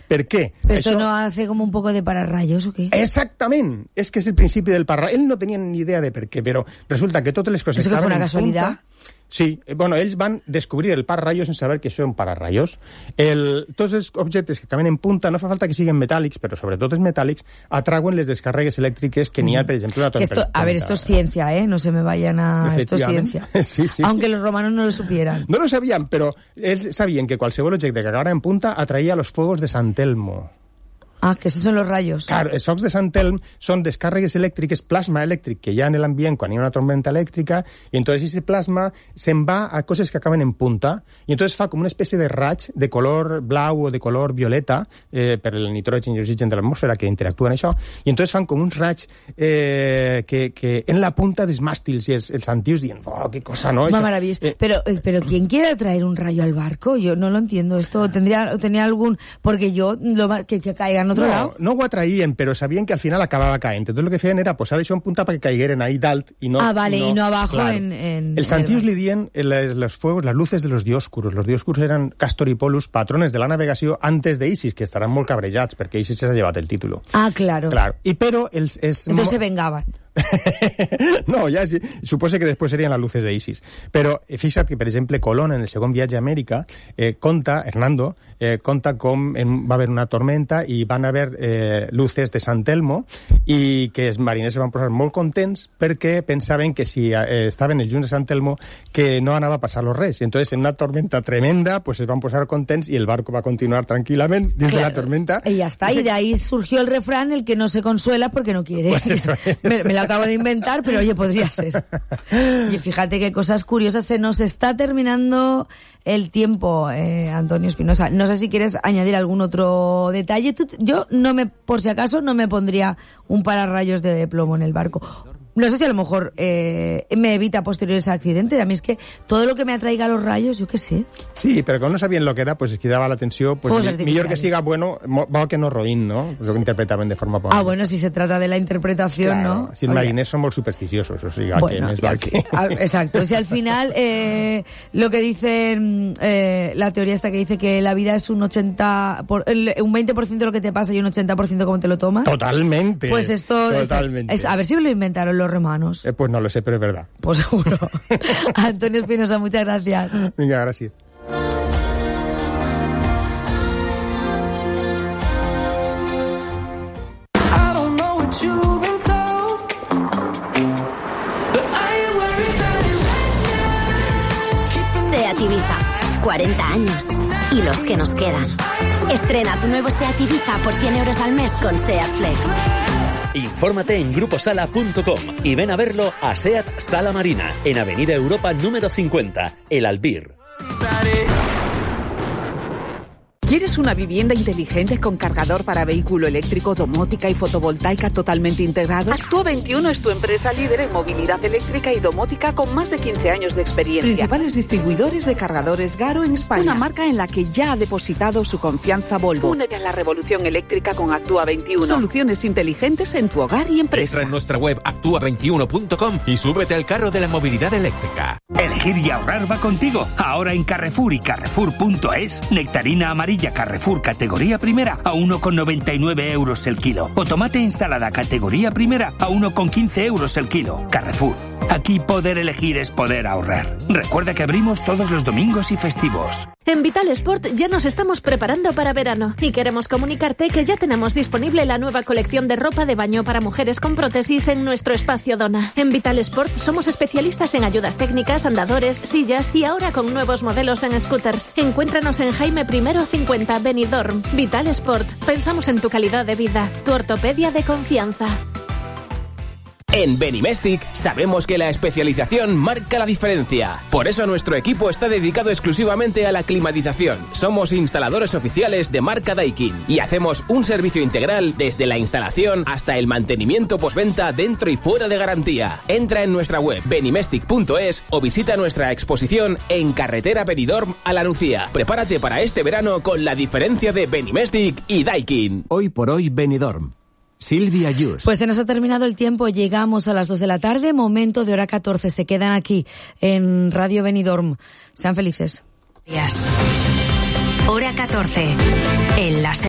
Per què? Però això no hace com un poco de pararrayos o què? Exactament, és que és el principi del pararrayos. Ell no tenia ni idea de per què, però resulta que totes les coses que fue una casualidad. Sí, bueno, ells van descobrir el pararrayos sense saber que això és un pararrayos. Tots els objectes que acaben en punta, no fa falta que siguin metàl·lics, però sobretot els metàl·lics, atrauen les descàrregues elèctriques que n'hi ha, per exemple, una tormenta. A ver, esto es ciencia, ¿eh? No se me vayan a... Esto es ciencia. Sí, sí. Aunque los romanos no lo supieran. No lo sabían, però ells sabien que qualsevol objecte que acabara en punta atraía los fuegos de Sant Elmo. Ah, que esos son los rayos. Claro, els focs de Sant Elm són descàrregues elèctriques, plasma elèctric que hi ha en l'ambient quan hi ha una tormenta elèctrica, i entonces ese plasma se'n va a coses que acaben en punta, i entonces fa com una espècie de raig de color blau o de color violeta, per el nitrogen i l'oxigen de l'atmosfera que interactuen això, i entonces fan com uns raigs que en la punta dels màstils, i els antius diuen, oh, qué cosa, ¿no? Maravilloso. Pero ¿quién quiere traer un rayo al barco? Yo no lo entiendo. Esto tenía algún... Porque yo, que caiga en otro lado. No ho atraïen, però sabien que al final acabava caent. Entonces lo que feien era posar això en punta perquè caigueren ahí dalt y no... Ah, vale, y no abajo claro. en Els antius li dien los fuegos, las luces de los dioscuros. Los dioscuros eren Castor y Pollux, patrones de la navegació antes de Isis, que estaran molt cabrejats perquè Isis s'ha llevat el títol. Ah, claro. I però Entonces se vengaban. No, ja sí, suposo que després serien les luces d'Isis. Però fixa't que, per exemple, Colón, en el segon viatge a Amèrica, Hernando conta com va haver una tormenta i van haver luces de Sant Elmo i que els mariners se van posar molt contents perquè pensaven que si estaven els llums de Sant Elmo que no anava a passar-los res. I entonces en una tormenta tremenda pues es van posar contents i el barco va continuar tranquilament dins de la tormenta. Y ya está, y de ahí surgió el refrán, el que no se consuela porque no quiere. Pues eso es. Me lo acabo de inventar, pero oye, podría ser. Y fíjate qué cosas curiosas. Se nos está terminando el tiempo, Antonio Espinosa. No sé si quieres añadir algún otro detalle. Yo por si acaso, no me pondría un pararrayos de plomo en el barco. No sé si a lo mejor me evita posteriores accidentes. A mí es que todo lo que me atraiga los rayos, yo qué sé. Sí, pero como no sabían lo que era, pues es que daba la atención, pues mejor que siga bueno, va que no roín, ¿no? Lo que interpretaven de forma positiva. Ah, bueno, si se trata de la interpretación, claro, ¿no? Si els mariners són molt supersticiosos, o sigui, bueno, exacto. Si al final lo que dicen la teoría esta que dice que la vida es un 20% de lo que te pasa y un 80% cómo te lo tomas. Totalmente. Pues esto totalmente. A ver si me lo inventaron los romanos. Pues no lo sé, pero es verdad. Pues seguro. Antonio Espinosa, muchas gracias. Venga, gracias. SEAT Ibiza, 40 años y los que nos quedan. Estrena tu nuevo SEAT Ibiza por 100 euros al mes con SEAT Flex. Infórmate en gruposala.com y ven a verlo a SEAT Sala Marina, en Avenida Europa número 50, El Albir. ¿Quieres una vivienda inteligente con cargador para vehículo eléctrico, domótica y fotovoltaica totalmente integrado? Actúa 21 es tu empresa líder en movilidad eléctrica y domótica con más de 15 años de experiencia. Principales distribuidores de cargadores Garo en España. Una marca en la que ya ha depositado su confianza Volvo. Únete a la revolución eléctrica con Actúa 21. Soluciones inteligentes en tu hogar y empresa. Entra en nuestra web actua21.com y súbete al carro de la movilidad eléctrica. Elegir y ahorrar va contigo. Ahora en Carrefour y Carrefour.es, nectarina amarilla Carrefour categoría primera a 1,99 euros el kilo. O tomate ensalada categoría primera a 1,15 euros el kilo. Carrefour. Aquí poder elegir es poder ahorrar. Recuerda que abrimos todos los domingos y festivos. En Vital Sport ya nos estamos preparando para verano y queremos comunicarte que ya tenemos disponible la nueva colección de ropa de baño para mujeres con prótesis en nuestro espacio Dona. En Vital Sport somos especialistas en ayudas técnicas, andadores, sillas y ahora con nuevos modelos en scooters. Encuéntranos en Jaime I 50 Benidorm. Vital Sport. Pensamos en tu calidad de vida. Tu ortopedia de confianza. En Benimestic sabemos que la especialización marca la diferencia. Por eso nuestro equipo está dedicado exclusivamente a la climatización. Somos instaladores oficiales de marca Daikin y hacemos un servicio integral desde la instalación hasta el mantenimiento postventa dentro y fuera de garantía. Entra en nuestra web benimestic.es o visita nuestra exposición en Carretera Benidorm a La Nucía. Prepárate para este verano con la diferencia de Benimestic y Daikin. Hoy por hoy Benidorm. Silvia Yus. Pues se nos ha terminado el tiempo, llegamos a las 2 de la tarde, momento de hora 14, se quedan aquí en Radio Benidorm. Sean felices. Hora 14, en la